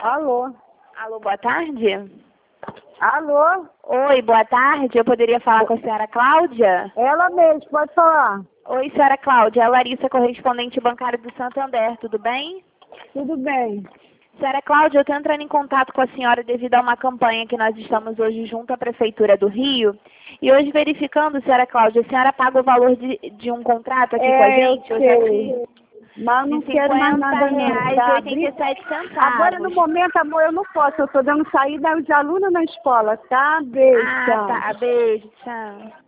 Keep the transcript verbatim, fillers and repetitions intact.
Alô? Alô, boa tarde? Alô? Oi, boa tarde. Eu poderia falar com a senhora Cláudia? Ela mesmo, pode falar. Oi, senhora Cláudia. É a Larissa, correspondente bancária do Santander. Tudo bem? Tudo bem. Senhora Cláudia, eu estou entrando em contato com a senhora devido a uma campanha que nós estamos hoje junto à Prefeitura do Rio. E hoje verificando, senhora Cláudia, a senhora paga o valor de, de um contrato aqui É, com a gente? eu Hoje é sei. de Mas não quero mais nada não. reais Tá? e oitenta e sete centavos. Agora, no momento, amor, eu não posso. Eu estou dando saída de aluno na escola, tá? Beijo. Ah, tchau. tá. Beijo, tchau.